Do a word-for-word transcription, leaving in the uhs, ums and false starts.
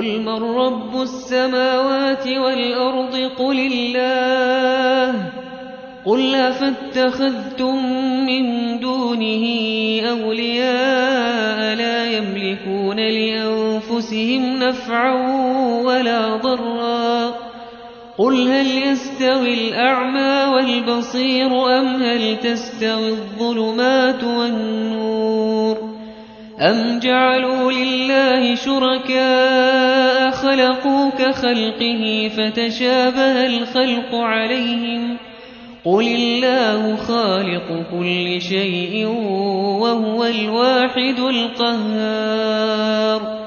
قل من رب السماوات والأرض قل الله قل أفاتخذتم من دونه أولياء لا يملكون لأنفسهم نفعا ولا ضرا قل هل يستوي الأعمى والبصير أم هل تستوي الظلمات والنور أم جعلوا لله شركاء خلقوا كخلقه فتشابه الخلق عليهم قل الله خالق كل شيء وهو الواحد القهار